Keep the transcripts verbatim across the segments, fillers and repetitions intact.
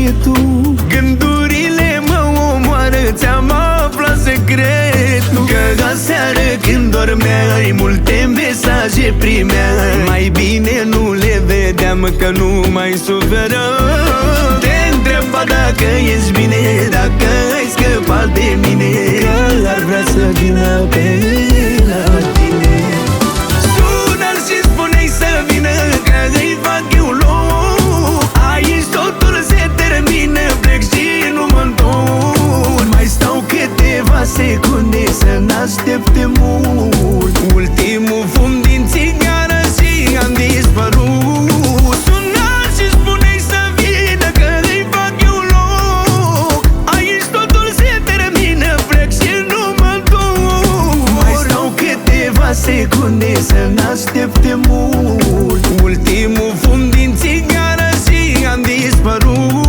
și tu. Gândurile mă omoară, ți-am aflat secretul, că aseară când dormeai multe mesaje primeai. Mai bine nu le vedeam, că nu mai suferam. Te întreba dacă ești bine, dacă ai scăpat de mine, că ar vrea să vină pe la tine. Sună-l și spune-i să vină, că îi fac eu loc. Aici totul se termină, plec și nu mă întorc. Mai stau câteva secunde să n-aștepte mult. Ultimul fum din țigară și am dispărut. Sună-l și spune-i să vină, că îi fac eu loc. Aici totul se termină, plec și nu mă întorc. Mai stau câteva secunde să n-aștepte mult. Ultimul fum din țigară și am dispărut.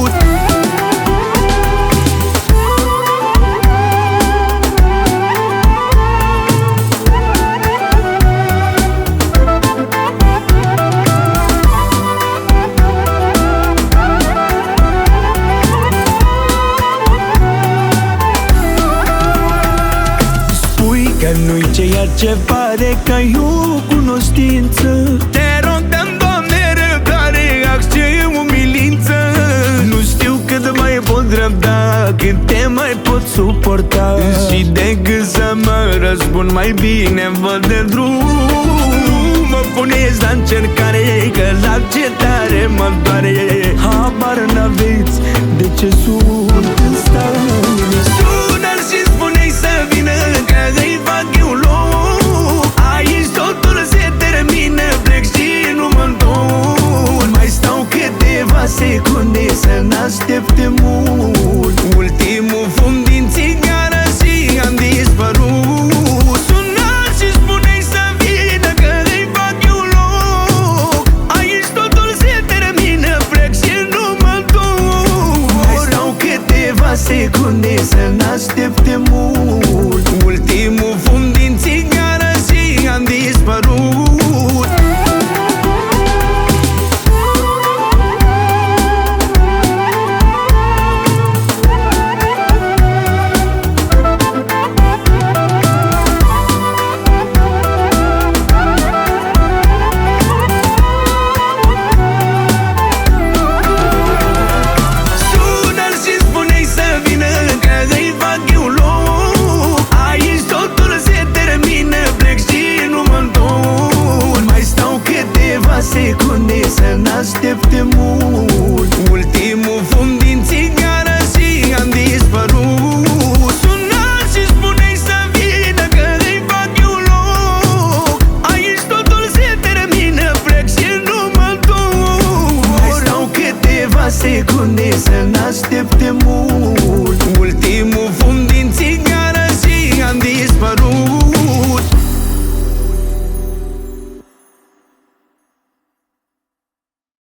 Că nu-i ceea ce pare, că e o cunoștință. Te rog, dă-mi, Doamne, răbdare, accept umilință. Nu știu cât mai pot răbda, cât te mai pot suporta. Și decât să mă răspund, mai bine văd de drum. Mă puneți la încercare, că la ce tare mă doare. Habar n-aveți de ce sunt în stare. Sună-l și spune-i să vină, că îi fac eu loc. Aici totul se termină, plec și nu mă întorc. Mai stau câteva secunde să n-aștepte mult. Ultimul fum din țigară și am dispărut.